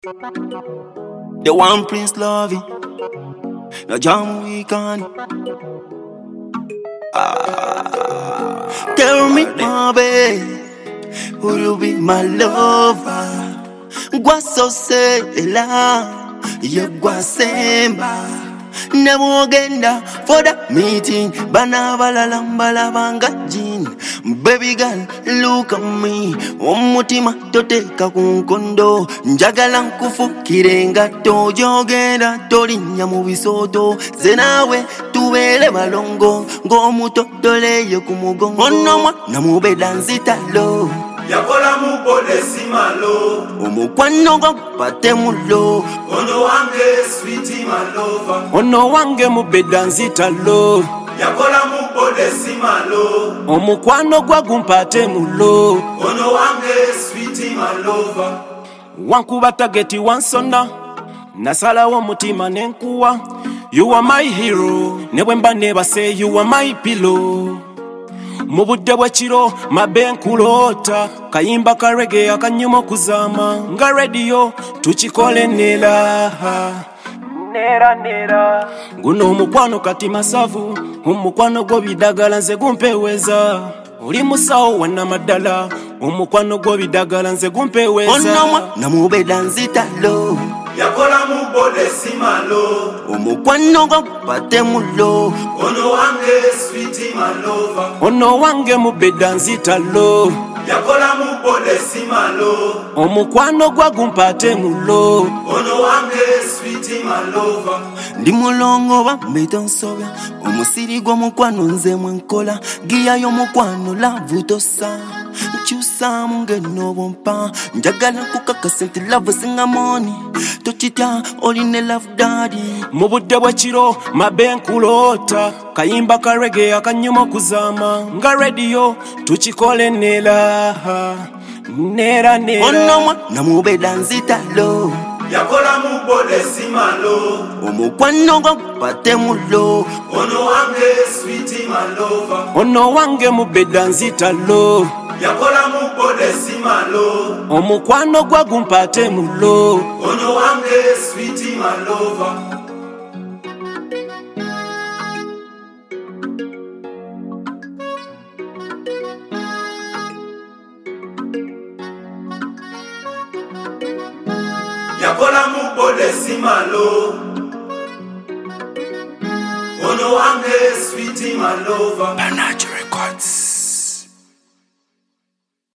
The one Prince Lovey, no jam weekend. Tell me, my babe, would you be my lover? Gwa so say la, you gwa semba. Never agenda for that meeting. Banabala lambala bangajin. Baby girl, look at me. Omutima toteka kunkondo. Njagala nkufukire ngato. Jogenda tolinya mu bisoto. Zenawe tuwele balongo. Ng'omutotole yo kumugongo. Onomwa namubeda nzitalo. Yakola mubode simalo. Omukwano gwa pate mulo. Ono wange sweetie my lover. Ono wange mubeda nzitalo. Yakola mubode simalo. Omukwano gwa gumpate mulo. Ono wange sweetie my lover. Wankuba tageti wansona. Nasalawo omutima nenkuwa. You are my hero. Never mba never say you are my pillow. Mubudde bwekiro mabe nkulota. Kayimba ka reggae akanyuma kuzama. Nga radio tukikole nera. Nera guno omukwano kati masavu. Omukwano gwo bidagala nze gumpeweza. Oli musawo wannamaddala. Omukwano gwo bidagala nze gumpeweza. Onomwa namubeda nzitalo. Yakola mubode simalo. Omukwano gwa pate mulo. Ono wange sweetie my lover. Ono wange mubeda nzitalo. Yakola mubode simalo. Omukwano gwa gumpate mulo. Ono wange sweetie my lover. Ndi mulongo bambeta nsobya. Omusiri gw'omukwano nze mwenkola. Giya y'omukwano love tosa. Nkyusa mungeno bompa. Njagala kukakasa nti love singa money. Tochita oline love daddy. Mubudde bwekiro mabe nkulota. Kayimba ka reggae akanyuma kuzama. Nga radio tukikole nera. Nera Onomwa namubeda nzitalo. Yakola mubode simalo. Omukwano gwa pate mulo. Ono wange sweetie my lover. Ono wange mubeda nzitalo. Yakola mubode simalo. Omukwano gwa gumpate mulo. Ono wange sweetie my lover. Yakola mubode simalo. Ono wange sweetie my lover.